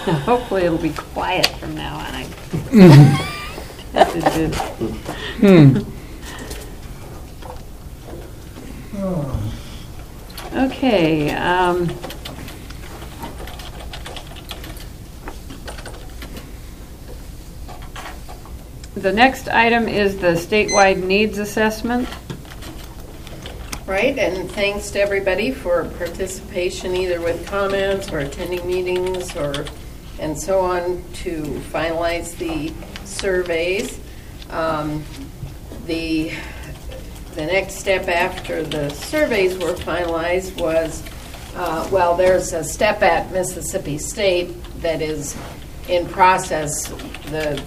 Hopefully it'll be quiet from now on. Okay. The next item is the statewide needs assessment. Right, and thanks to everybody for participation, either with comments or attending meetings and so on to finalize the surveys. The next step after the surveys were finalized was, there's a step at Mississippi State that is in process. The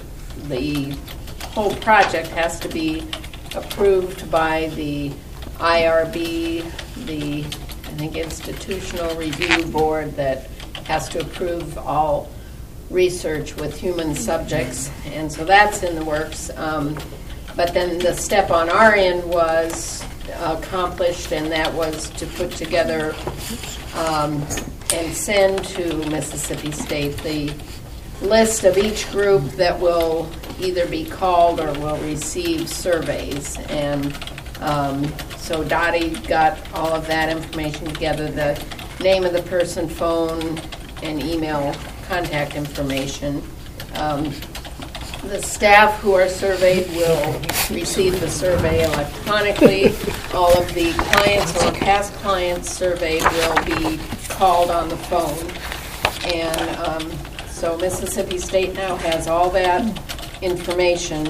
whole project has to be approved by the IRB, the Institutional Review Board that has to approve all research with human subjects, and so that's in the works. But then the step on our end was accomplished, and that was to put together and send to Mississippi State the list of each group that will either be called or will receive surveys. And so Dottie got all of that information together, the name of the person, phone, and email contact information. The staff who are surveyed will receive the survey electronically. All of the clients or past clients surveyed will be called on the phone. And so Mississippi State now has all that information.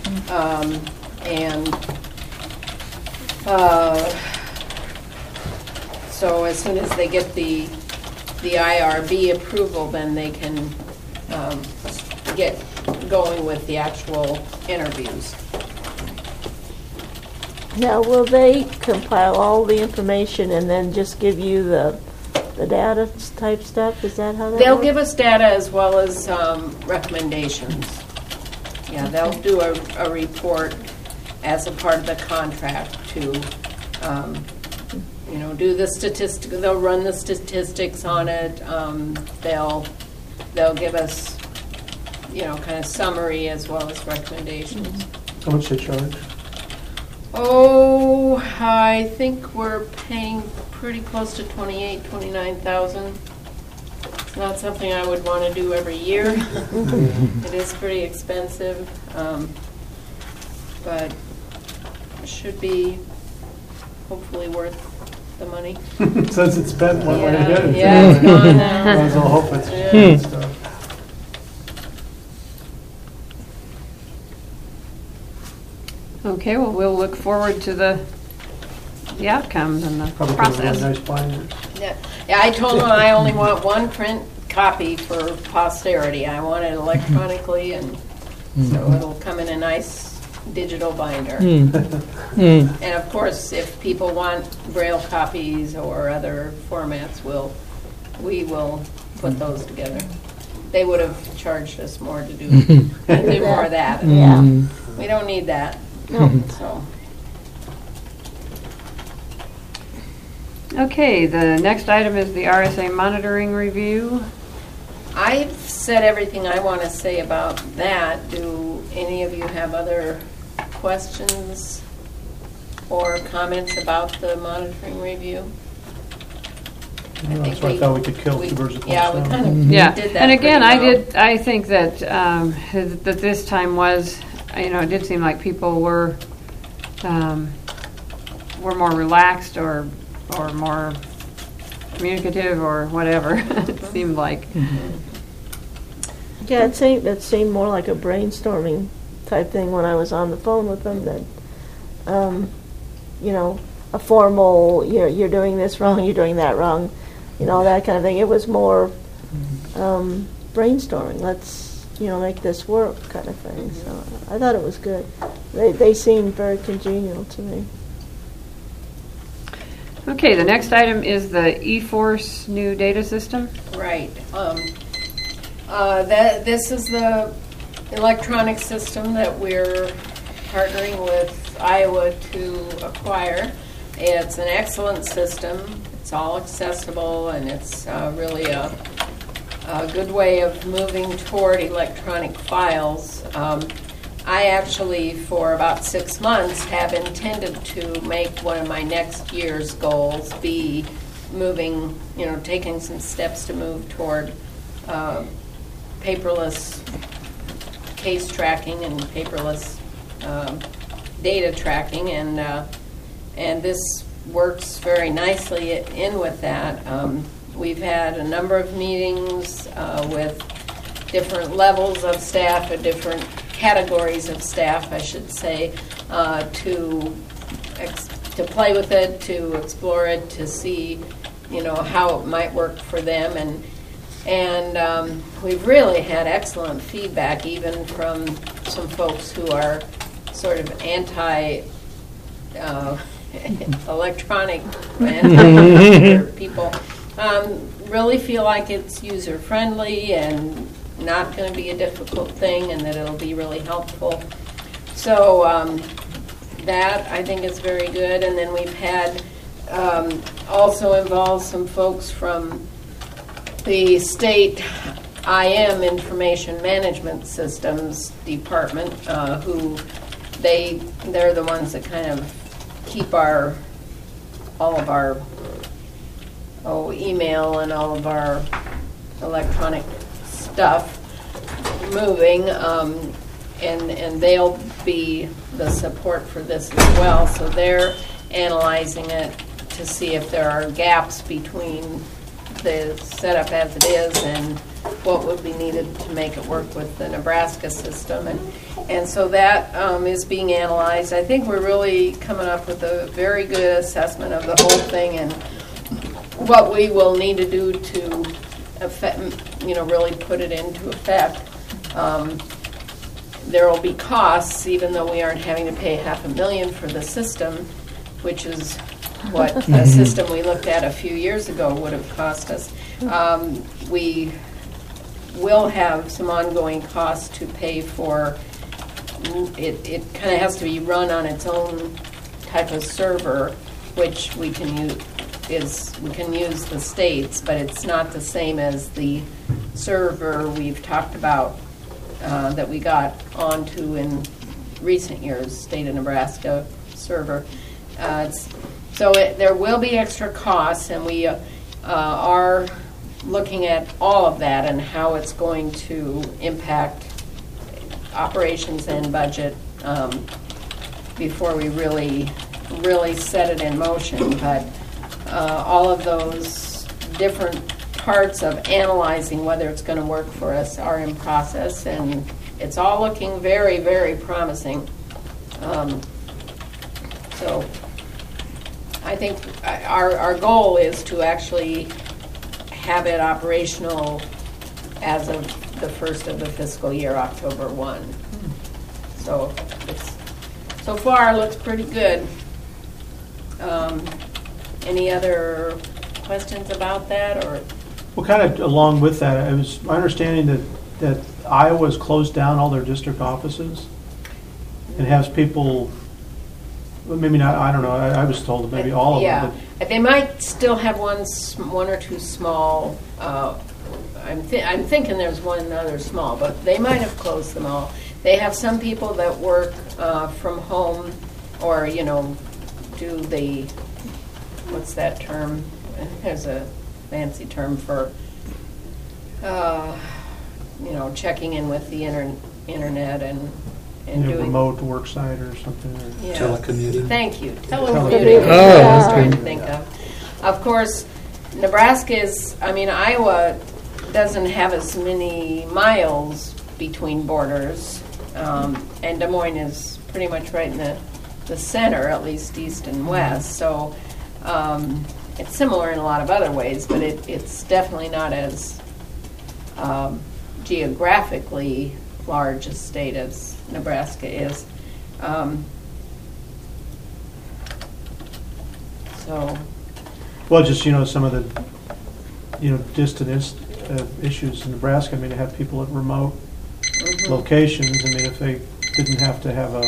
So as soon as they get the IRB approval, then they can get going with the actual interviews. Now, will they compile all the information and then just give you the data type stuff? Is that how that They'll works? give us data as well as recommendations. Yeah, they'll do a report as a part of the contract to, do the statistics. They'll run the statistics on it. They'll give us, kind of summary as well as recommendations. How much they charge? Oh, I think we're paying pretty close to $29,000. It's not something I would want to do every year. It is pretty expensive, but it should be hopefully worth the money. Since it's spent one way to get it. Yeah, it's gone now. Might as well hope it's good stuff. Okay, well, we'll look forward to the outcomes and the Probably process. nice binders. Yeah, I told them I only want one print copy for posterity. I want it electronically, and so it'll come in a nice digital binder. And of course, if people want Braille copies or other formats, we will put those together. They would have charged us more to do more of that. Yeah. We don't need that. No. So. Okay, the next item is the RSA monitoring review. I've said everything I want to say about that. Do any of you have other questions or comments about the monitoring review? So I thought we could kill two birds with one Yeah, we stone. kind of Yeah, did that. and again, pretty well. I think that that this time was, it did seem like people were more relaxed or more communicative or whatever. It seemed like. Yeah, it seemed more like a brainstorming type thing when I was on the phone with them than, a formal, you're doing this wrong, you're doing that wrong, that kind of thing. It was more brainstorming. Let's, make this work kind of thing. So I thought it was good. They seemed very congenial to me. Okay, the next item is the eForce new data system. Right. This is the electronic system that we're partnering with Iowa to acquire. It's an excellent system. It's all accessible, and it's really a a good way of moving toward electronic files. I actually, for about 6 months, have intended to make one of my next year's goals be moving, taking some steps to move toward paperless case tracking and paperless data tracking, and this works very nicely in with that. We've had a number of meetings with different levels of staff, or different categories of staff, I should say, to play with it, to explore it, to see, how it might work for them, and we've really had excellent feedback, even from some folks who are sort of anti electronic people. Really feel like it's user friendly and not going to be a difficult thing, and that it'll be really helpful. So that I think is very good. And then we've had also involved some folks from the state IM, Information Management Systems Department, who they're the ones that kind of keep all of our email and all of our electronic stuff moving, and they'll be the support for this as well. So they're analyzing it to see if there are gaps between the setup as it is and what would be needed to make it work with the Nebraska system. And so that is being analyzed. I think we're really coming up with a very good assessment of the whole thing and what we will need to do to really put it into effect. There will be costs, even though we aren't having to pay $500,000 for the system, which is what the system we looked at a few years ago would have cost us. We will have some ongoing costs to pay for. It kind of has to be run on its own type of server, which we can use. We can use the state's, but it's not the same as the server we've talked about that we got onto in recent years, state of Nebraska server. There will be extra costs, and we are looking at all of that and how it's going to impact operations and budget before we really set it in motion. But all of those different parts of analyzing whether it's going to work for us are in process, and it's all looking very, very promising. So I think our goal is to actually have it operational as of the first of the fiscal year, October 1. So so far looks pretty good. Any other questions about that, or? Well, kind of along with that, it was my understanding that Iowa's closed down all their district offices and has people. Well, maybe not. I don't know. I was told that maybe all of them. But they might still have one or two small. I'm thinking there's one other small, but they might have closed them all. They have some people that work from home, or do the what's that term? There's a fancy term for checking in with the internet and doing remote work site or something. Or telecommuting. Thank you. Telecommuting. Oh, I was trying to think of. Of course, Nebraska is. Iowa doesn't have as many miles between borders, and Des Moines is pretty much right in the center, at least east and west. So it's similar in a lot of other ways, but it's definitely not as geographically large a state as Nebraska is. Well, just some of the distant issues in Nebraska. They have people at remote locations. If they didn't have to have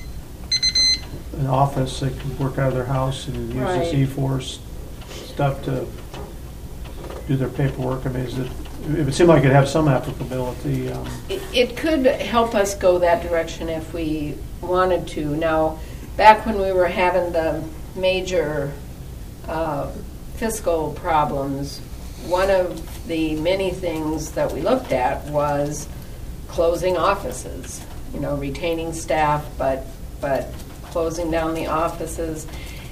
an office, they could work out of their house and use this eForce stuff to do their paperwork? I mean, it would seem like it'd have some applicability. It could help us go that direction if we wanted to. Now, back when we were having the major fiscal problems, one of the many things that we looked at was closing offices, retaining staff, but closing down the offices,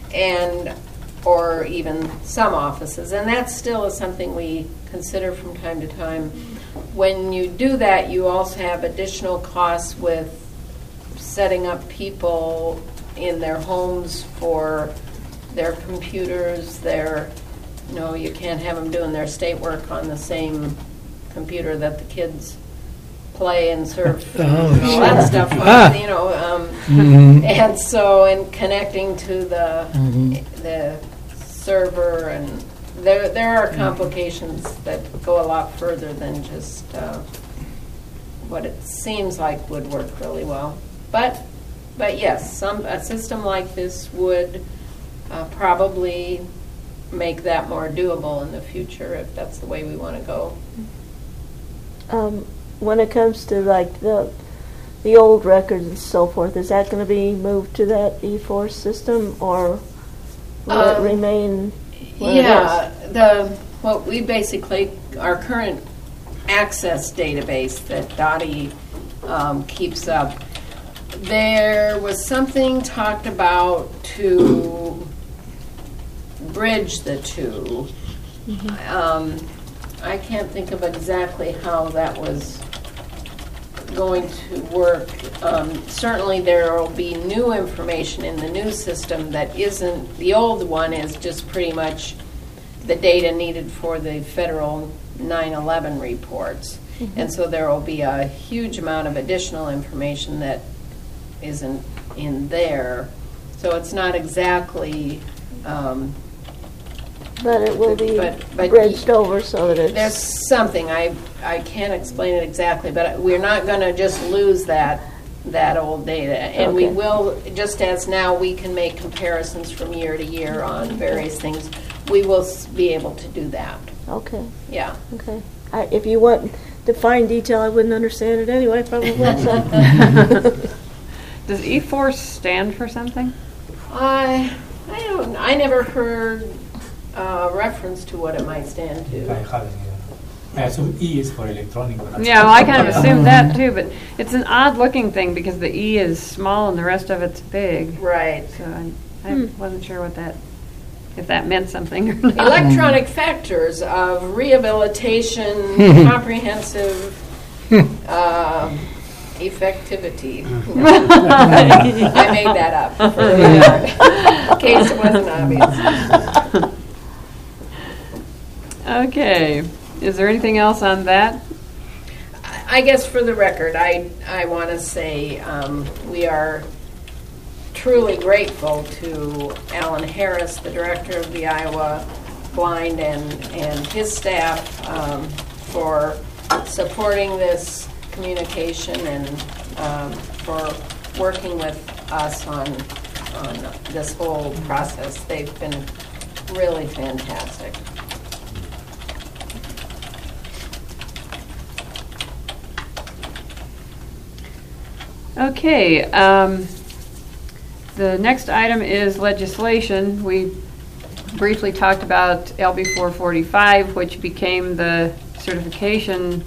or even some offices. And that still is something we consider from time to time. When you do that, you also have additional costs with setting up people in their homes for their computers, you can't have them doing their state work on the same computer that the kids play and surf and all that stuff on, and so, and connecting to the server, and there are complications that go a lot further than just what it seems like would work really well. But yes, a system like this would probably make that more doable in the future if that's the way we want to go. When it comes to like the old records and so forth, is that going to be moved to that eForce system, or will it remain? What we basically, our current access database that Dottie keeps up, there was something talked about to bridge the two. I can't think of exactly how that was going to work. Certainly there will be new information in the new system that isn't, the old one is just pretty much the data needed for the federal 9/11 reports. And so there will be a huge amount of additional information that isn't in there. So it's not exactly but it will be but bridged over so that it's... There's something, I can't explain it exactly, but we're not going to just lose that old data. And we will, just as now we can make comparisons from year to year on various things, we will be able to do that. Okay. Yeah. Okay. If you want to find detail, I wouldn't understand it anyway, probably. Does eForce stand for something? I never heard reference to what it might stand to. I haven't either. So E is for electronic. Yeah, well, I kind of assumed that too, but it's an odd-looking thing because the E is small and the rest of it's big. Right. So I wasn't sure if that meant something or not. Electronic factors of rehabilitation, comprehensive effectivity. I made that up for in case it wasn't obvious. Okay. Is there anything else on that? I guess for the record, I want to say we are truly grateful to Alan Harris, the director of the Iowa Blind, and his staff for supporting this communication and for working with us on this whole process. They've been really fantastic. Okay. The next item is legislation. We briefly talked about LB 445, which became the certification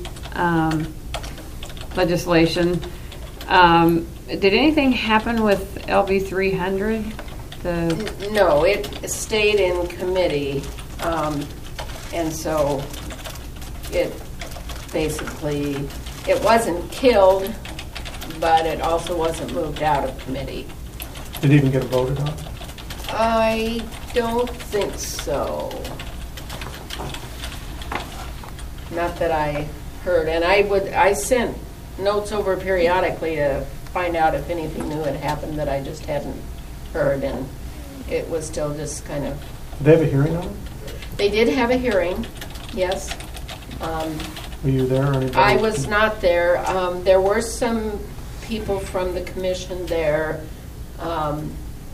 legislation. Did anything happen with LB 300? No, it stayed in committee, and so it basically, it wasn't killed, but it also wasn't moved out of committee. Did it even get voted on? I don't think so. Not that I heard. And I sent notes over periodically to find out if anything new had happened that I just hadn't heard, and it was still just kind of... Did they have a hearing on it? They did have a hearing, yes. Were you there or anybody? I was not there. There were some people from the commission there.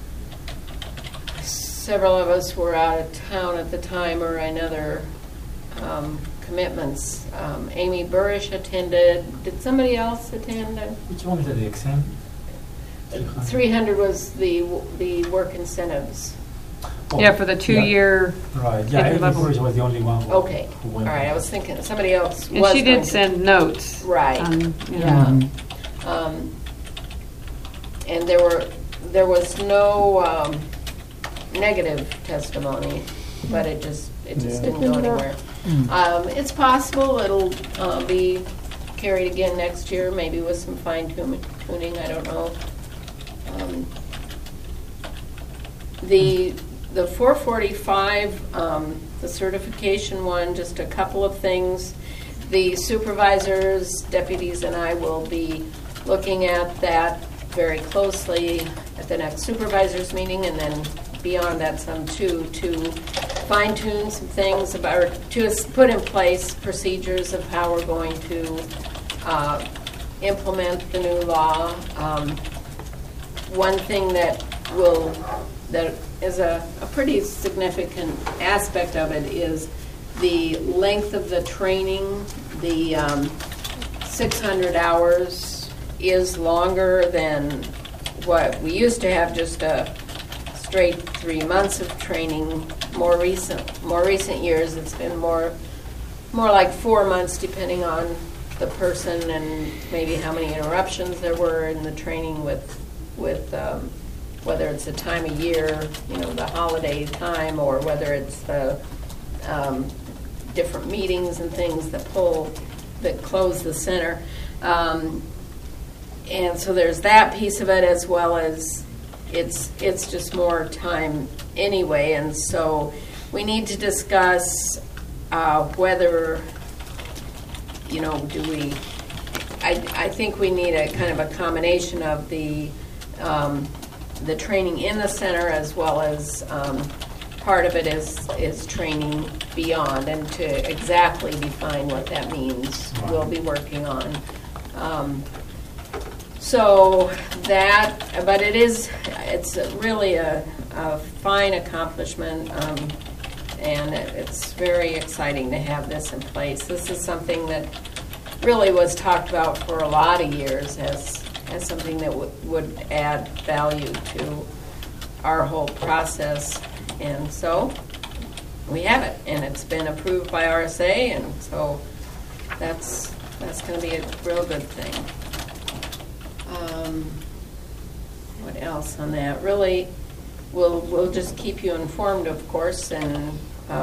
Several of us were out of town at the time, or another commitments. Amy Burrish attended. Did somebody else attend? Which one is the exam? 300 was the work incentives. Oh, Yeah, for the 2-year, Right, yeah, entry Amy level. Burris was the only one. Okay, who all went. right, I was thinking somebody else and was she going did to- send notes. Right. Yeah. And there was no negative testimony, but it just Yeah. didn't go anywhere. It's possible it'll be carried again next year, maybe with some fine tuning, I don't know. The 445, the certification one, just a couple of things. The supervisors, deputies, and I will be looking at that very closely at the next supervisors meeting, and then beyond that some too, to fine tune some things about, or to put in place procedures of how we're going to implement the new law. One thing that is a pretty significant aspect of it is the length of the training. The 600 hours is longer than what we used to have, just a straight 3 months of training. More recent years, it's been more like 4 months, depending on the person and maybe how many interruptions there were in the training with whether it's the time of year, the holiday time, or whether it's the different meetings and things that close the center. And so there's that piece of it, as well as it's just more time anyway. And so we need to discuss whether, I think we need a kind of a combination of the training in the center, as well as part of it is training beyond, and to exactly define what that means, Right. we'll be working on. So that, but it's really a fine accomplishment, and it's very exciting to have this in place. This is something that really was talked about for a lot of years as something that would add value to our whole process. And so we have it, and it's been approved by RSA, and so that's going to be a real good thing. What else on that? Really, we'll just keep you informed, of course, and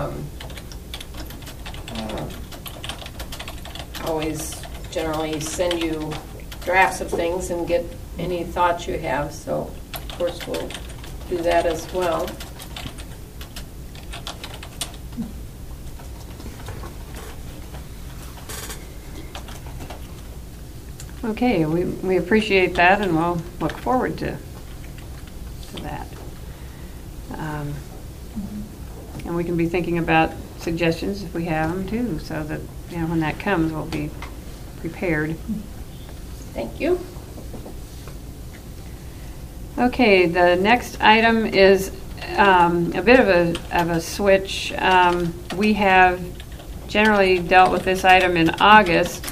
always generally send you drafts of things and get any thoughts you have. So, of course, we'll do that as well. Okay, we appreciate that, and we'll look forward to that. And we can be thinking about suggestions if we have them too, so that when that comes, we'll be prepared. Thank you. Okay, the next item is a bit of a switch. We have generally dealt with this item in August,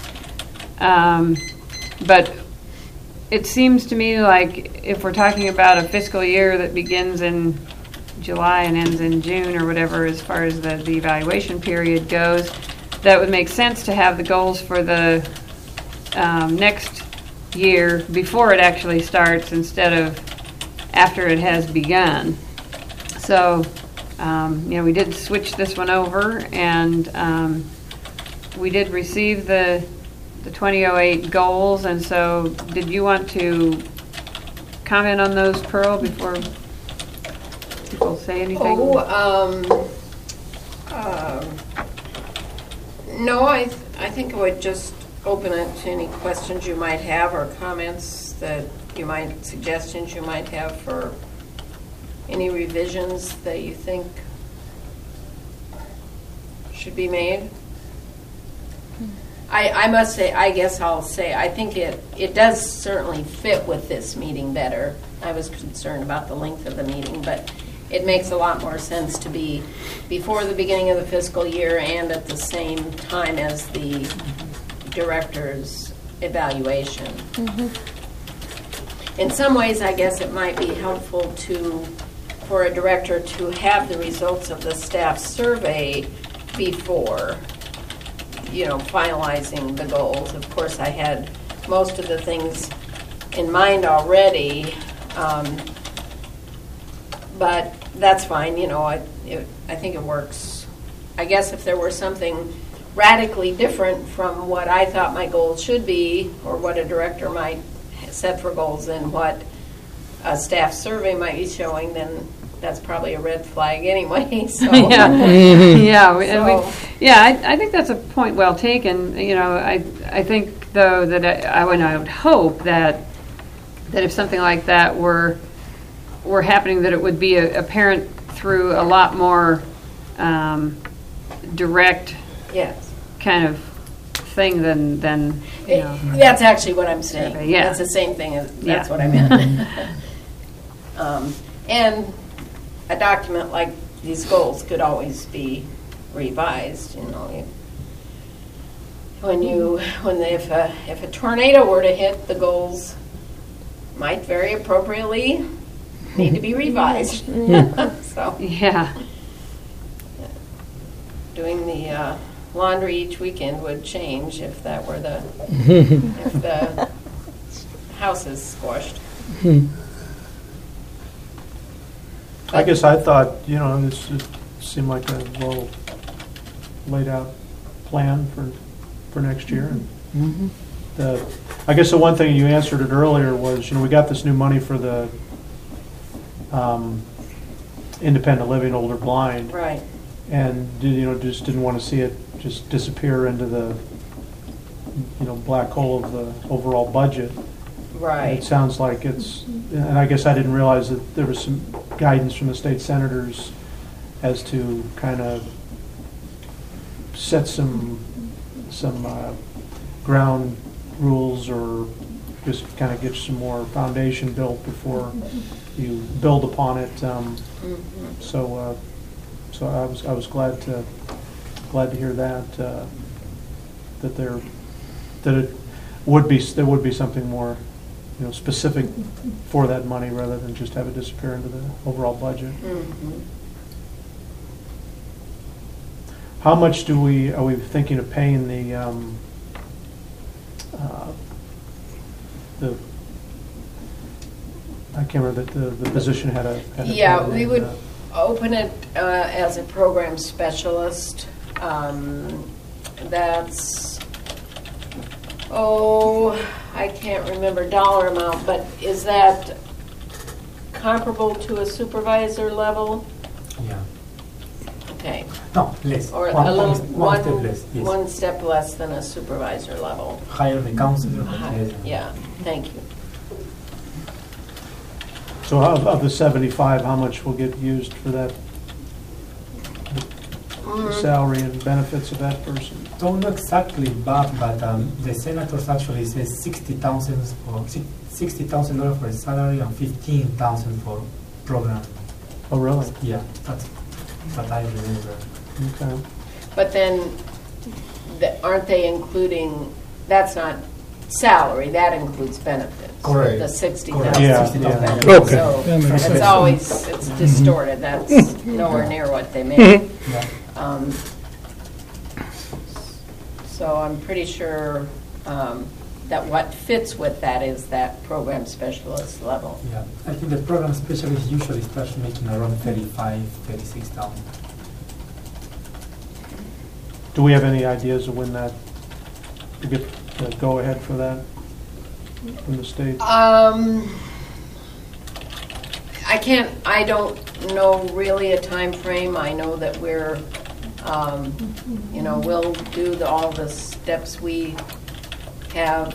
but it seems to me like if we're talking about a fiscal year that begins in July and ends in June or whatever, as far as the evaluation period goes, that would make sense to have the goals for the next year before it actually starts instead of after it has begun. So, we did switch this one over, and we did receive the 2008 goals. And so, did you want to comment on those, Pearl, before people say anything? No, I think I would just open it to any questions you might have, or comments that suggestions you might have for any revisions that you think should be made. I must say, I guess I'll say, I think it does certainly fit with this meeting better. I was concerned about the length of the meeting, but it makes a lot more sense to be before the beginning of the fiscal year and at the same time as the director's evaluation. In some ways, I guess it might be helpful for a director to have the results of the staff survey before, finalizing the goals. Of course, I had most of the things in mind already, but that's fine. I think it works. I guess if there were something radically different from what I thought my goals should be, or what a director might set for goals, and what a staff survey might be showing, then that's probably a red flag anyway. So. I think that's a point well taken. I think though that I would hope that if something like that were happening, that it would be apparent through a lot more direct kind of thing than That's actually what I'm saying. Survey, yeah. That's the same thing. That's what I meant. And a document like these goals could always be revised. If a tornado were to hit, the goals might very appropriately need to be revised. So doing the laundry each weekend would change if that were if the house is squashed. I guess I thought, this seemed like a well laid out plan for next year. And I guess the one thing you answered it earlier was, we got this new money for the independent living older blind. Right. And, just didn't want to see it just disappear into the, black hole of the overall budget. Right. And it sounds like it's, and I guess I didn't realize that there was some guidance from the state senators as to kind of set some ground rules, or just kind of get some more foundation built before you build upon it. So I was glad to hear that there would be something more specific for that money, rather than just have it disappear into the overall budget. How much are we thinking of paying the I can't remember that the position had a we would open it as a program specialist. That's I can't remember dollar amount, but is that comparable to a supervisor level? Yeah. Okay. No, less. Or one, a little one step less. Yes. one step less than a supervisor level. Higher the counselor. Less. Yeah. Thank you. So of the 75, how much will get used for that? The salary and benefits of that person? Don't know exactly, but the senators actually says $60,000 for salary and $15,000 for program. Oh, really? Yeah, that's what I remember. Okay. But then, aren't they including? That's not salary. That includes benefits. Correct. The 60,000. Yeah. benefits. Okay. So That makes it's sense. always distorted. That's nowhere near what they make. Yeah. So I'm pretty sure that what fits with that is that program specialist level. Yeah, I think the program specialist usually starts making around 36,000. Do we have any ideas of when that, to get the go-ahead for that from the state? I don't know really a time frame. I know that we're, we'll do all the steps we have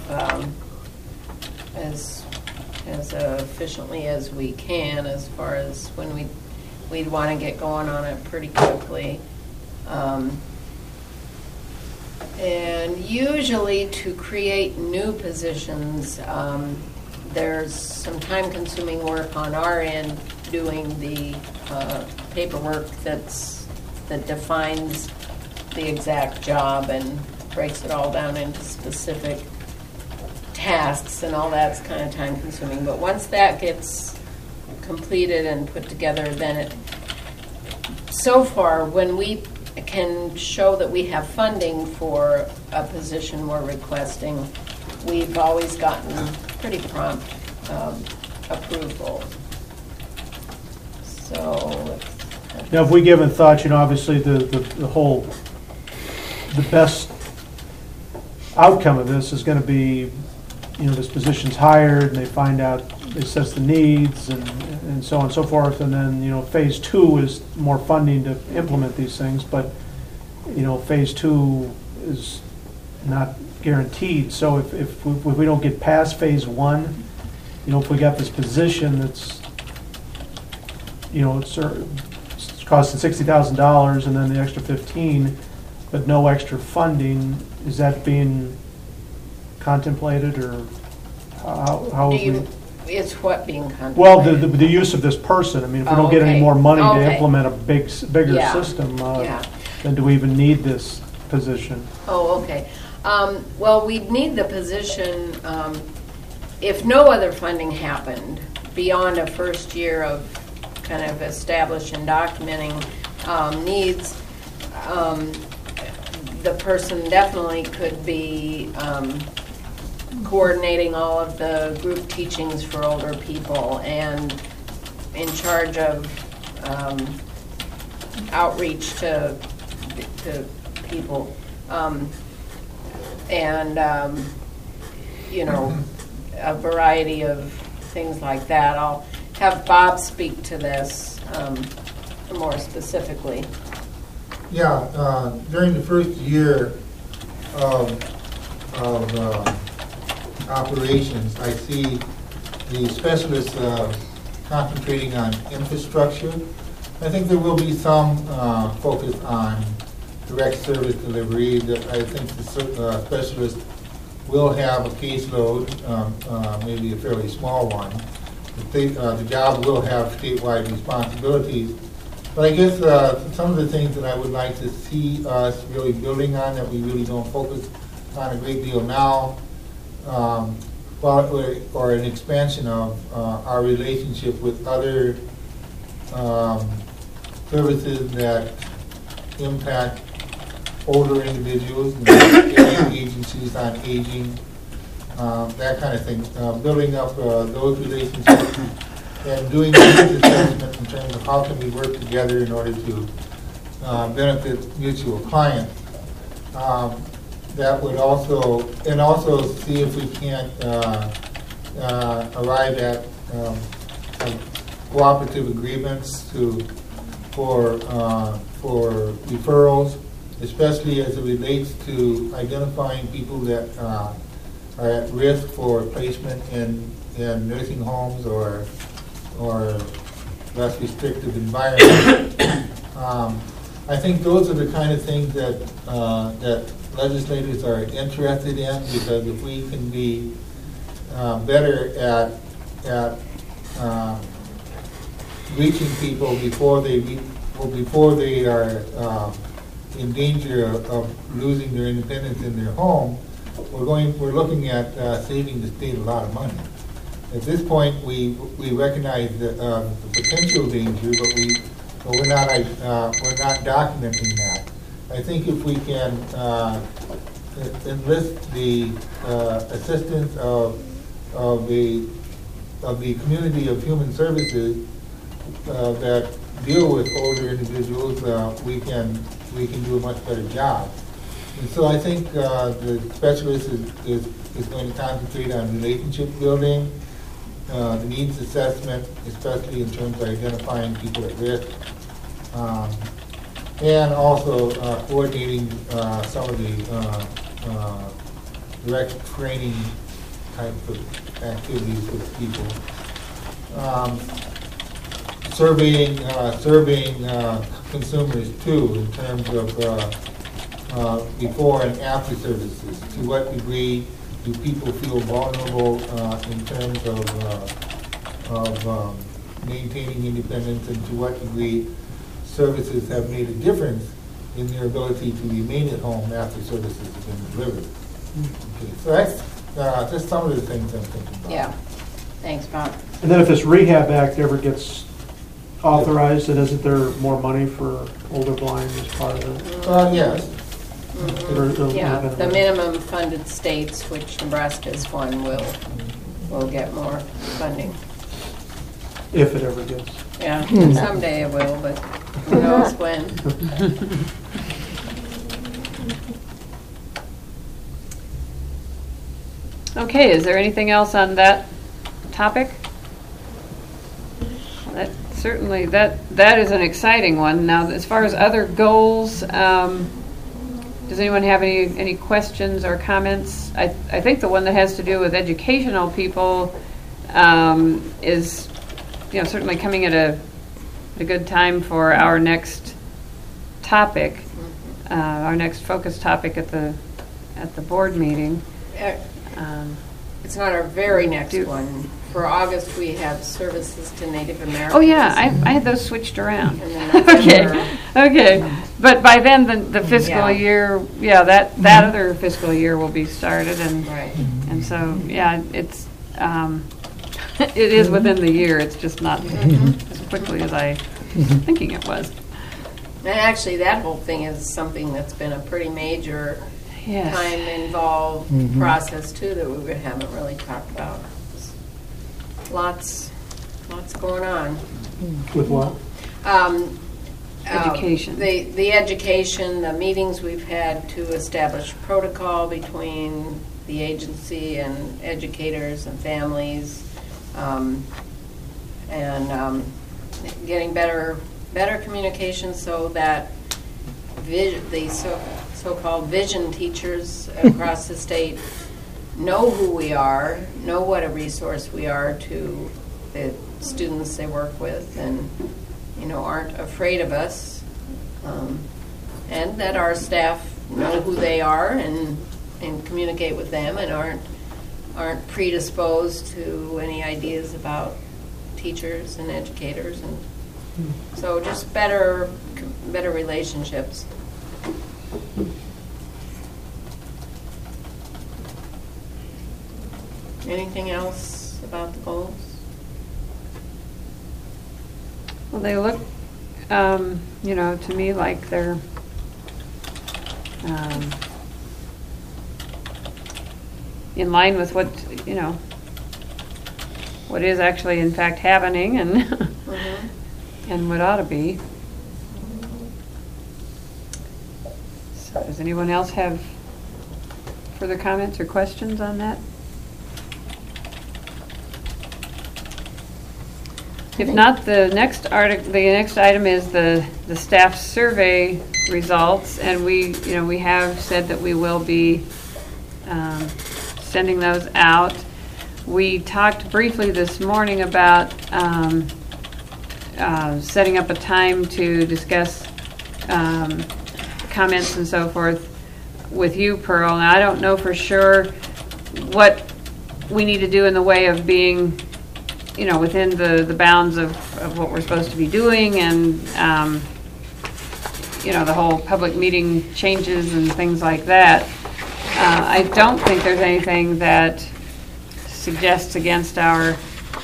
as efficiently as we can, as far as when we'd want to get going on it pretty quickly. And usually to create new positions, there's some time-consuming work on our end doing the paperwork that defines the exact job and breaks it all down into specific tasks, and all that's kind of time consuming. But once that gets completed and put together, then so far when we can show that we have funding for a position we're requesting, we've always gotten pretty prompt approval. So Now, if we given thought, obviously the best outcome of this is going to be, this position's hired and they find out, they assess the needs and so on and so forth, and then, phase 2 is more funding to implement these things, but, phase 2 is not guaranteed. So if we don't get past phase 1, if we got this position that's, it's costing $60,000 and then the extra 15, but no extra funding, is that being contemplated, or how it's what being contemplated? Well, the use of this person. I mean, if we don't get any more money to implement a bigger system, then do we even need this position? Oh, okay. Well, we'd need the position if no other funding happened beyond a first year of kind of establishing and documenting needs. The person definitely could be coordinating all of the group teachings for older people and in charge of outreach to people, and a variety of things like that. I'll have Bob speak to this more specifically. Yeah, during the first year of operations, I see the specialists concentrating on infrastructure. I think there will be some focus on direct service delivery. I think the specialist will have a caseload, maybe a fairly small one. The job will have statewide responsibilities. But I guess some of the things that I would like to see us really building on that we really don't focus on a great deal now, or an expansion of our relationship with other services that impact older individuals, agencies on aging, that kind of thing. Building up those relationships and doing the needs assessment in terms of how can we work together in order to benefit mutual clients. That would also see if we can't arrive at cooperative agreements for referrals, especially as it relates to identifying people that are at risk for placement in nursing homes or less restrictive environments. I think those are the kind of things that legislators are interested in, because if we can be better at reaching people before they are in danger of losing their independence in their home, we're looking at saving the state a lot of money. At this point, we recognize the potential danger, but we're not documenting that. I think if we can enlist the assistance of the community of human services that deal with older individuals, we can do a much better job. And so I think the specialist is going to concentrate on relationship building, the needs assessment, especially in terms of identifying people at risk, and also coordinating some of the direct training type of activities with people. Surveying consumers too, in terms of before and after services. To what degree do people feel vulnerable in terms of maintaining independence and to what degree services have made a difference in their ability to remain at home after services have been delivered. Okay, so that's some of the things I'm thinking about. Yeah, thanks, Bob. And then if this Rehab Act ever gets authorized, then isn't there more money for older blind as part of it? Yes. Yeah, the minimum funded states, which Nebraska is one, will get more funding. If it ever gets. Yeah, someday it will, but who knows when. Okay, is there anything else on that topic? That certainly, that is an exciting one. Now, as far as other goals, does anyone have any questions or comments? I think the one that has to do with educational people is, certainly coming at a good time for our next topic, our next focus topic at the board meeting. It's not our very next one. For August, we have services to Native Americans. Oh yeah, I had those switched around. And then November, Okay. But by then the fiscal Yeah. year, that other fiscal year will be started, right. and so it's it is within the year. It's just not as quickly as I was thinking it was. And actually, that whole thing is something that's been a pretty major Yes. time-involved process, too, that we haven't really talked about. Lots going on. With what? Education. The education, the meetings we've had to establish protocol between the agency and educators and families, and getting better communication so that the so-called vision teachers across the state know who we are, know what a resource we are to the students they work with, and aren't afraid of us, and that our staff know who they are and communicate with them, and aren't predisposed to any ideas about teachers and educators, and so just better relationships. Anything else about the goals? Well, they look, to me like they're in line with what is actually in fact happening and and what ought to be. So does anyone else have further comments or questions on that? If not, the next item is the staff survey results, and we have said that we will be sending those out. We talked briefly this morning about setting up a time to discuss comments and so forth with you, Pearl. Now, I don't know for sure what we need to do in the way of being within the bounds of what we're supposed to be doing, and the whole public meeting changes and things like that. I don't think there's anything that suggests against our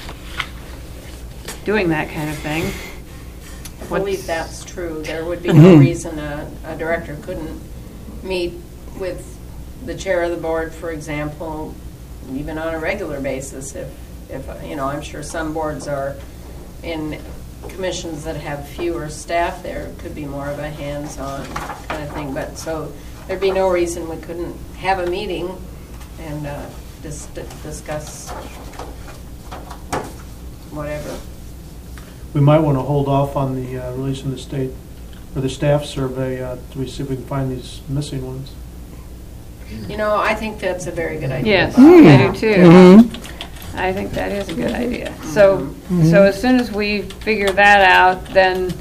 doing that kind of thing. I believe that's true. There would be no reason a director couldn't meet with the chair of the board, for example, even on a regular basis. If I'm sure some boards are in commissions that have fewer staff, there could be more of a hands-on kind of thing. But so there'd be no reason we couldn't have a meeting and discuss whatever. We might want to hold off on the releasing the state or the staff survey to see if we can find these missing ones. I think that's a very good idea. Yes, I do too. I think that is a good idea. So as soon as we figure that out, then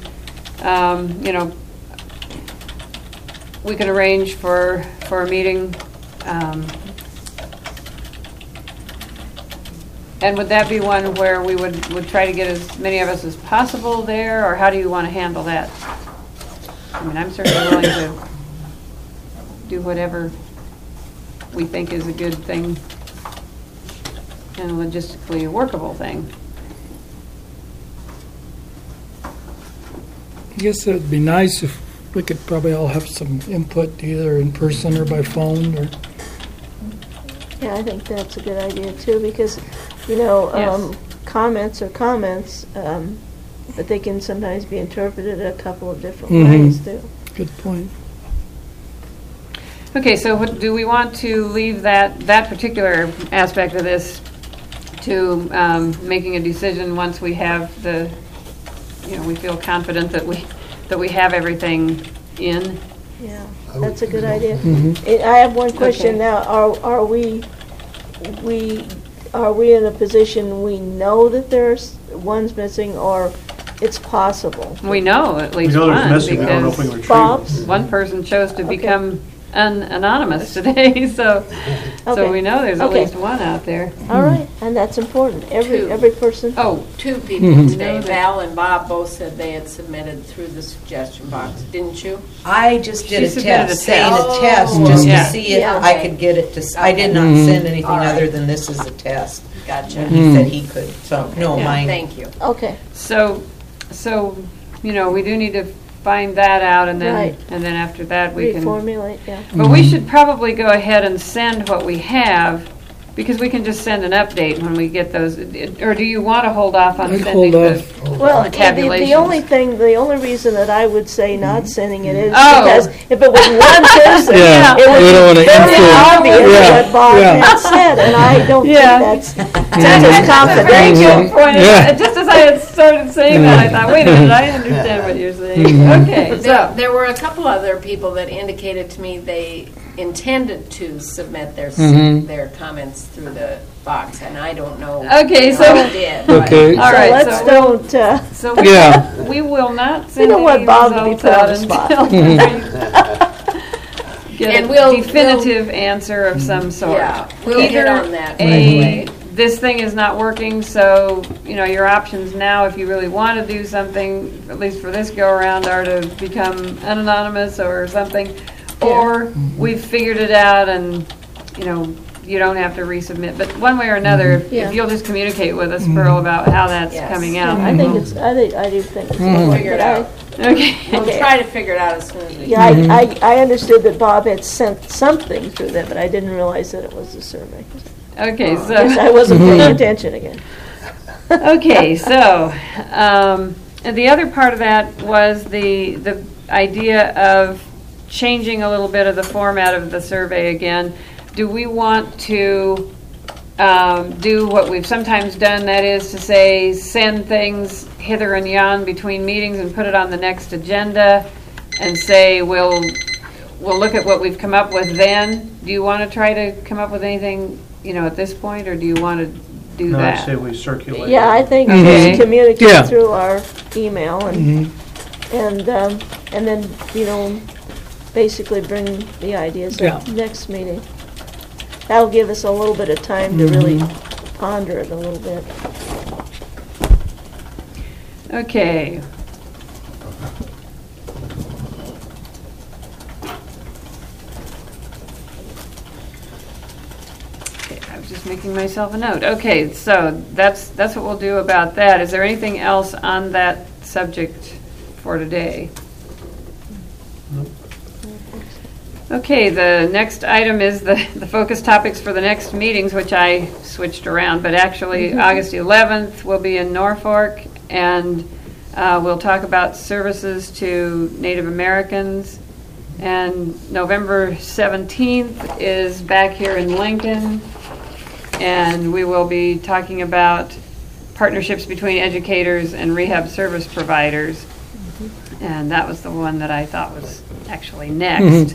we can arrange for a meeting And would that be one where we would try to get as many of us as possible there, or how do you want to handle that? I mean, I'm certainly willing to do whatever we think is a good thing and logistically a workable thing. I guess it would be nice if we could probably all have some input either in person or by phone or. Yeah, I think that's a good idea too, because, you know, Yes. comments are comments, but they can sometimes be interpreted a couple of different Mhm. ways too. Good point. Okay, so do we want to leave that particular aspect of this to making a decision once we have we feel confident that we have everything in? Yeah, that's a good idea. Mhm. I have one question Okay. now. Are we in a position we know that there's one's missing, or it's possible? We know at We least know there's one, missing, we don't know if we because can retrieve Bob's? them. one person chose to Okay. become anonymous today, so Okay. we know there's at Okay. least one out there. All right, and that's important. Two. Every person. Oh, Two people Mhm. today, No, that- Val and Bob, both said they had submitted through the suggestion box, didn't you? I just She did a submitted a test, saying test. a test, Oh, just yeah. to see if Yeah. I could get it to, I did not Mhm. send anything All right. other than this is a test. Gotcha. When he said he could, so, no, Yeah. mine. Thank you. Okay, so we do need to find that out, and then Right. after that we can. reformulate, yeah. But we should probably go ahead and send what we have, because we can just send an update when we get those. Or do you want to hold off on I'd sending hold the off. Well, the the tabulations? the only reason that I would say not sending it is Oh. because if it was one person, Yeah, it would we don't be wanna very influence. obvious Yeah, what Bob yeah. had said, and I don't Yeah. think that's That's a very confidential. good point. Yeah. Just as I had started saying that, I thought, wait a minute, I understand what you're saying. Okay, so, There were a couple other people that indicated to me they intended to submit Mhm. their comments through the box, and I don't know. Okay, if so- they did. but- Okay. all right, So let's so don't, so we, Yeah. we will not We send don't want any Bob to be results put on out the spot. until we get And a we'll- definitive answer of some sort. Yeah, we'll hit Either on that right a, away. this thing is not working, so, your options now, if you really want to do something, at least for this go-around, are to become anonymous or something, or we've figured it out and, you don't have to resubmit. But one way or another, Yeah. if you'll just communicate with us, Pearl, about how that's Yes. coming Yeah, out. I think it's, I do think it's gonna work, Figure it but I- out. Okay. We'll Okay. try to figure it out as soon as we Yeah, can. I understood that Bob had sent something through that, but I didn't realize that it was a survey. Okay, Guess I so, wasn't paying attention again. okay, so, and the other part of that was the idea of changing a little bit of the format of the survey again. Do we want to do what we've sometimes done, that is to say, send things hither and yon between meetings and put it on the next agenda and say, we'll look at what we've come up with then? Do you want to try to come up with anything, at this point, or do you want to do No, I that? say we circulate. Yeah, I think Okay. just communicate Yeah. through our email and, Mhm. and then, basically bring the ideas Yeah. up next meeting. That'll give us a little bit of time to really ponder it a little bit. Okay. Okay, I was just making myself a note. Okay, so that's what we'll do about that. Is there anything else on that subject for today? Okay, the next item is the focus topics for the next meetings, which I switched around, but actually August 11th we'll be in Norfolk, and we'll talk about services to Native Americans. And November 17th is back here in Lincoln, and we will be talking about partnerships between educators and rehab service providers. And that was the one that I thought was actually next.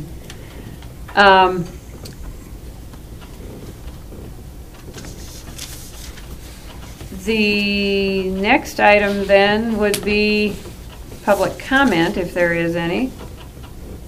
The next item then would be public comment, if there is any.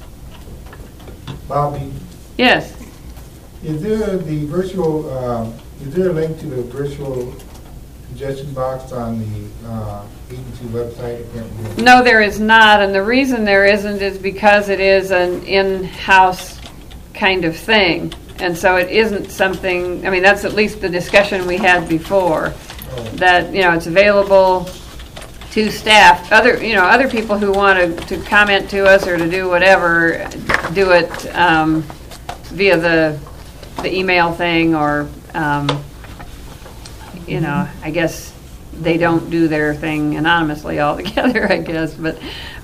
Bobby, Yes. is there the virtual Is there a link to the virtual suggestion box on the agency website? I can't remember. No, there is not, and the reason there isn't is because it is an in-house kind of thing. And so it isn't something, I mean, that's at least the discussion we had before, that, it's available to staff. Other people who want to comment to us or to do whatever, do it via the email thing, or, I guess they don't do their thing anonymously altogether, I guess. But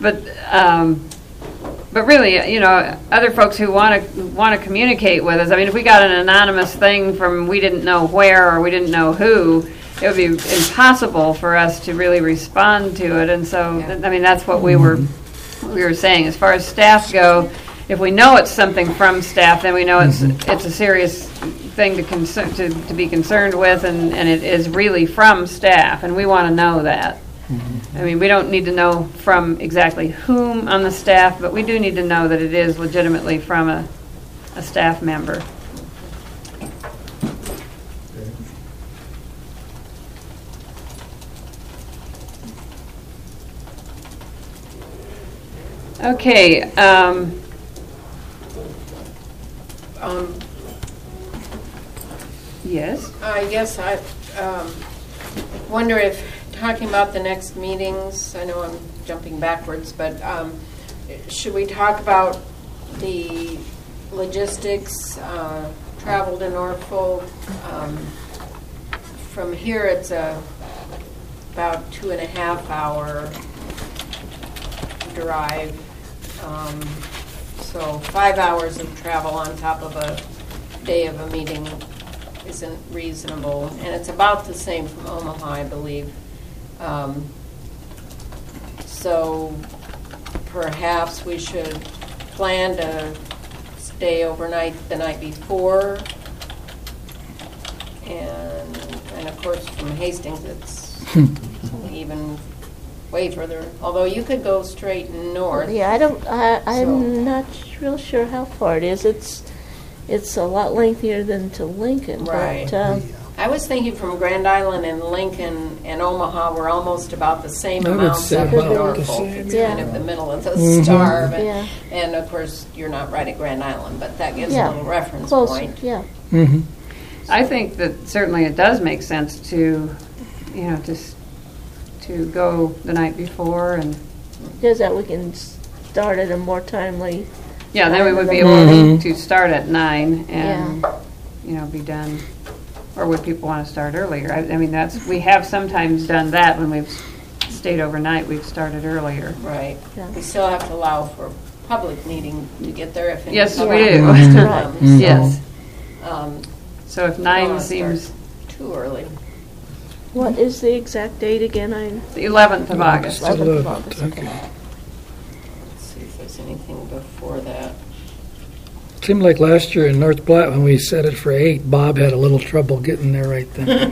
really, other folks who want to communicate with us. I mean, if we got an anonymous thing from we didn't know where or we didn't know who, it would be impossible for us to really respond to it. And so, I mean, that's what we were saying. As far as staff go, if we know it's something from staff, then we know it's a serious thing to be concerned with, and it is really from staff, and we want to know that. I mean, we don't need to know from exactly whom on the staff, but we do need to know that it is legitimately from a staff member. Okay. Yes? I guess I wonder if, talking about the next meetings, I know I'm jumping backwards, but should we talk about the logistics, travel to Norfolk? From here, it's about 2.5 hour drive. So 5 hours of travel on top of a day of a meeting isn't reasonable. And it's about the same from Omaha, I believe. So perhaps we should plan to stay overnight the night before. And of course from Hastings it's even way further. Although you could go straight north. Yeah, I'm not real sure how far it is. It's a lot lengthier than to Lincoln. Right. But, I was thinking from Grand Island and Lincoln and Omaha were almost about the same I would amount say up about in the Norfolk. same, It's yeah. kind of the middle of the star. But, Yeah. and of course, you're not right at Grand Island, but that gives Yeah. a little reference close, point. yeah. I think that certainly it does make sense to go the night before, and Just that we can start at a more timely. then we would be able to start at 9 and be done. Or would people want to start earlier? I mean, we have sometimes done that when we've stayed overnight. We've started earlier. Right. Yeah. We still have to allow for public meeting to get there if any Yes, we public do. wants to Right. come. Yes. Um, So if we don't 9 wanna start seems too early. What is the exact date again? the 11th of August. 11th of August, Okay. Let's see if there's anything before that. Seemed like last year in North Platte when we set it for 8, Bob had a little trouble getting there right then.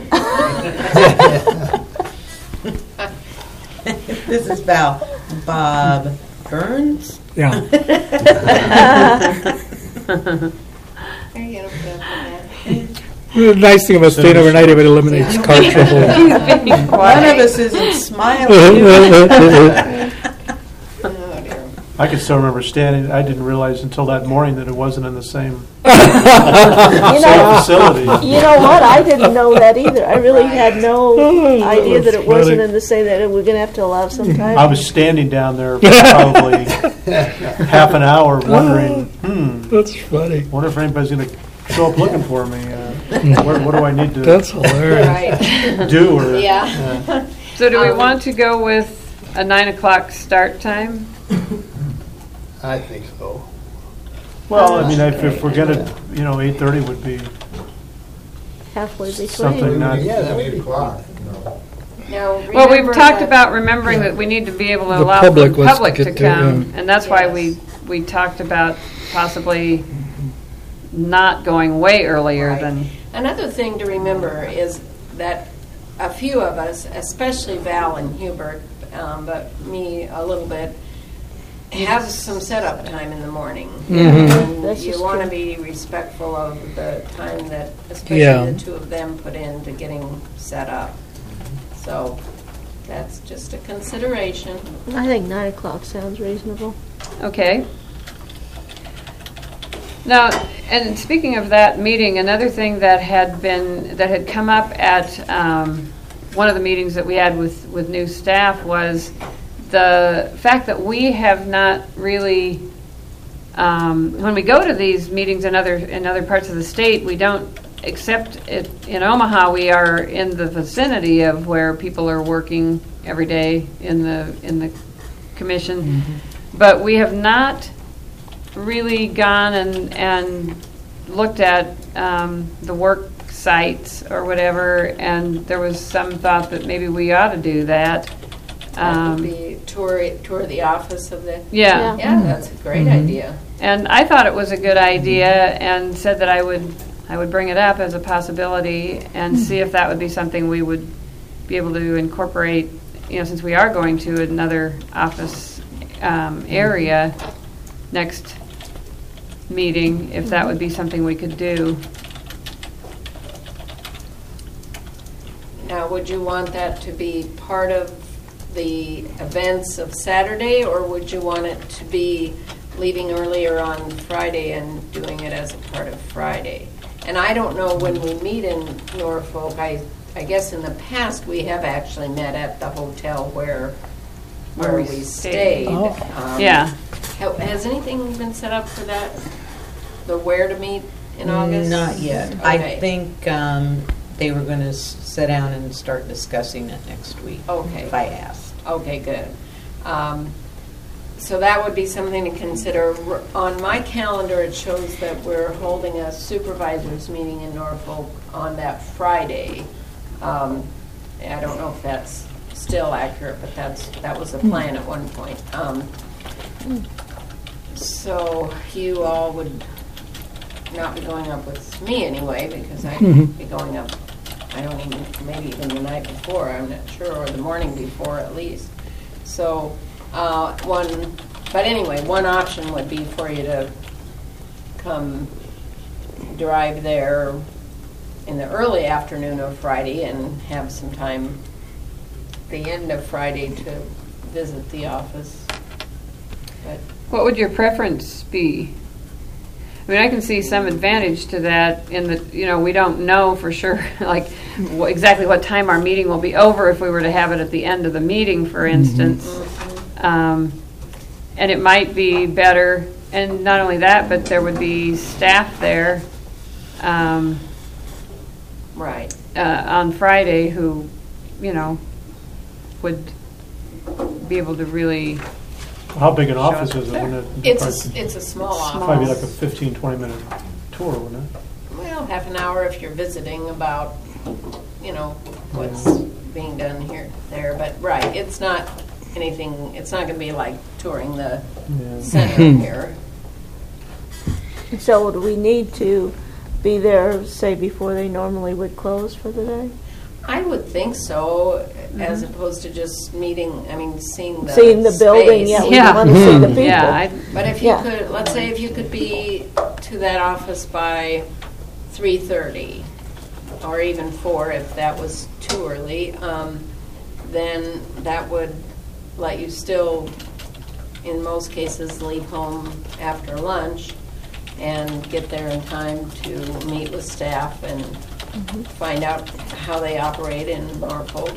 This is Bob Burns. Yeah. There you go. The nice thing about staying overnight, it eliminates car trouble. One of us isn't smiling. Oh, dear. I can still remember standing, I didn't realize until that morning that it wasn't in the same facility. You know what? I didn't know that either. I really had no idea that it wasn't in the same, that we're going to have to allow some time. I was standing down there for probably half an hour wondering, That's funny. wonder if anybody's going to show up looking for me. What do I need to That's hilarious. Right. do? Or, Yeah. So do we want to go with a 9 o'clock start time? I think so. Well, I mean, if we're going to, 8:30 would be Halfway between. something not. Yeah, that would 8 be o'clock. Now, Well, we've remember talked that- about remembering that we need to be able to The allow for public the wants to public to get there, come, yeah. and that's why Yes. we talked about possibly not going way earlier Right. than. Another thing to remember is that a few of us, especially Val and Hubert, but me a little bit, have some setup time in the morning. Mhm. And That's you just want to true. be respectful of the time that, especially Yeah. the two of them put into getting set up. So that's just a consideration. I think 9 o'clock sounds reasonable. Okay. Now, and speaking of that meeting, another thing that had come up at one of the meetings that we had with new staff was the fact that we have not really, when we go to these meetings in other parts of the state, we don't, except in Omaha, we are in the vicinity of where people are working every day in the commission, but we have not really gone and looked at the work sites or whatever, and there was some thought that maybe we ought to do that. That would be tour the office of the. Yeah. Yeah, that's a great idea. And I thought it was a good idea and said that I would bring it up as a possibility and see if that would be something we would be able to incorporate, since we are going to another office area next meeting, if that would be something we could do. Now, would you want that to be part of the events of Saturday, or would you want it to be leaving earlier on Friday and doing it as a part of Friday? And I don't know when we meet in Norfolk. I guess in the past we have actually met at the hotel where we stayed. Oh. Yeah. Has anything been set up for that? The where to meet in August? Not yet. Okay. I think they were going to sit down and start discussing it next week. Okay. If I asked. Okay, good. So that would be something to consider. On my calendar, it shows that we're holding a supervisors meeting in Norfolk on that Friday. I don't know if that's still accurate, but that was the plan at one point. So you all would not be going up with me anyway, because I'd be going up, maybe even the night before, I'm not sure, or the morning before at least. So one option would be for you to come drive there in the early afternoon of Friday and have some time the end of Friday to visit the office. But What would your preference be? I mean, I can see some advantage to that in that, we don't know for sure, like, exactly what time our meeting will be over if we were to have it at the end of the meeting, for instance. And it might be better, and not only that, but there would be staff there right. On Friday who, would be able to really... How big an office is it? Wouldn't it? It's a small office. Probably like a 15, 20-minute tour, wouldn't it? Well, half an hour if you're visiting about, what's being done here, there. But, right, it's not anything, it's not going to be like touring the center here. So do we need to be there, say, before they normally would close for the day? I would think so, as opposed to just seeing the Seeing the building, space. we want to see the people. Yeah, But if you could, let's say if you could be to that office by 3:30, or even 4 if that was too early, then that would let you still, in most cases, leave home after lunch and get there in time to meet with staff and find out how they operate in Norfolk.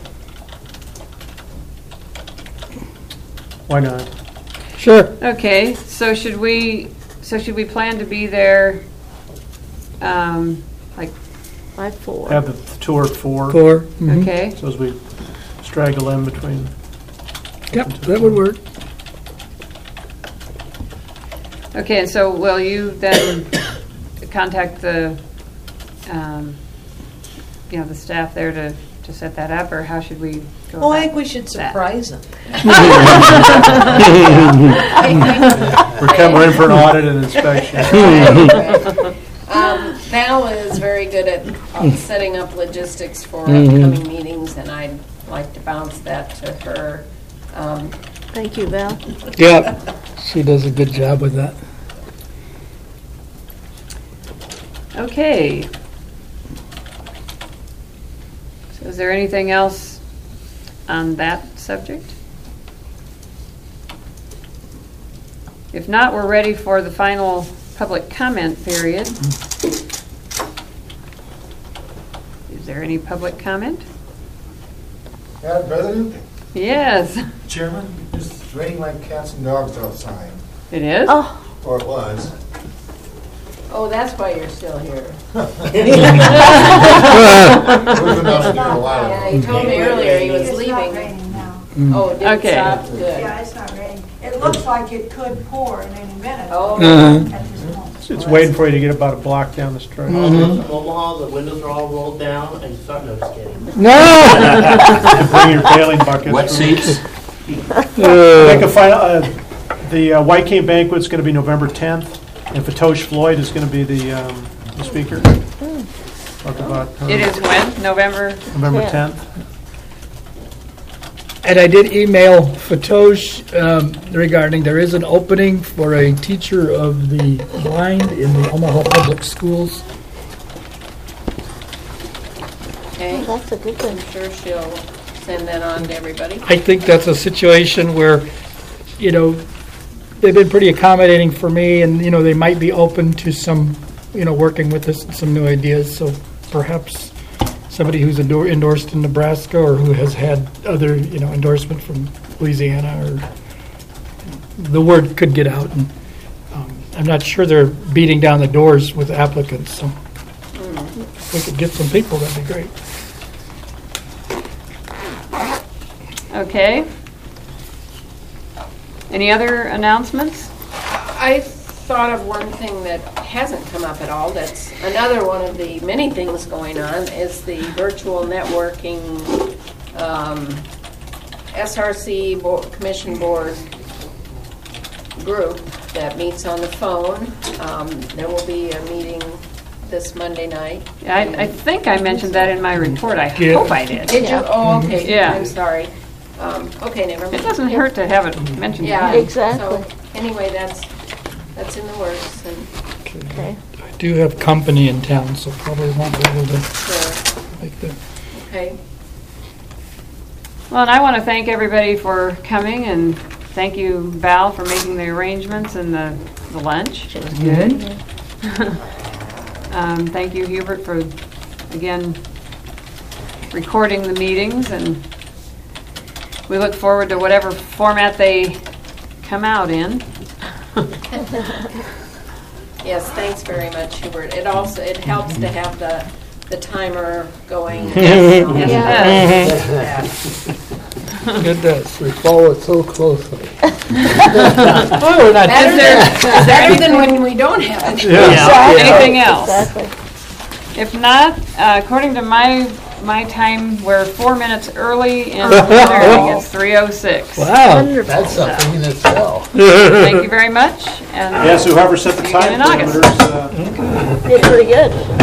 Why not? Sure. Okay, so should we plan to be there, like, By 4. Have the tour at 4. 4. Mhm. okay? So as we straggle in between. Yep, that would work. Okay, and so will you then contact the, the staff there to set that up, or how should we go Well, I about think we should that? surprise them. We're in for an audit and inspection. Val is very good at setting up logistics for upcoming meetings, and I'd like to bounce that to her. Thank you, Val. Yeah, she does a good job with that. Okay. So is there anything else on that subject? If not, we're ready for the final public comment period. Is there any public comment? Madam President, Yes, Chairman, it's raining like cats and dogs outside, it is. Oh, or it was. Oh, that's why you're still here. We've been out here a while. Yeah, he told me earlier he was It's not leaving. raining now. Oh, it didn't Okay. stop? Good. Yeah, it's not raining. It looks like it could pour in any minute Oh, Uh-huh. at this moment. It's waiting for you to get about a block down the street. Omaha, the windows are all rolled down and starting to kidding. No! Bring your bailing buckets. Wet seats? Make a final, the White Cane Banquet's going to be November 10th, and Fatosh Floyd is going to be the speaker. Talk about her. It is when? November? November Yeah. 10th. And I did email Fatosh regarding there is an opening for a teacher of the blind in the Omaha Public Schools. okay. that's a good thing. I'm sure she'll send that on to everybody. I think that's a situation where, you know, they've been pretty accommodating for me, and, you know, they might be open to some, you know, working with us and some new ideas. So perhaps somebody who's endorsed in Nebraska or who has had other, you know, endorsement from Louisiana, or the word could get out. And I'm not sure they're beating down the doors with applicants. So if we could get some people, that'd be great. Okay. Any other announcements? I thought of one thing that hasn't come up at all. That's another one of the many things going on is the virtual networking SRC Commission Board group that meets on the phone. There will be a meeting this Monday night. Yeah, I think I mentioned that in my report. I Yeah. hope I did. Did you? Oh, okay. Yeah. I'm sorry. Okay, never mind. It doesn't hurt to have it mentioned. Yeah. Exactly. So anyway, that's in the works, and Okay. I do have company in town, so probably won't be able to sure. make the. Okay. Well, and I want to thank everybody for coming, and thank you, Val, for making the arrangements and the lunch. It was good. Thank you, Hubert, for, again, recording the meetings, and we look forward to whatever format they come out in. Yes, thanks very much, Hubert. It helps to have the timer going. Yes. It does. We follow it so closely. Oh, we're not. Better than when we don't have it. Exactly. Anything else? Exactly. If not, according to my time, we're 4 minutes early in the morning. It's 3:06. Wow. Wonderful. That's something in itself. Thank you very much. And Yeah, so whoever set the See you again time in August. parameters, Did pretty good.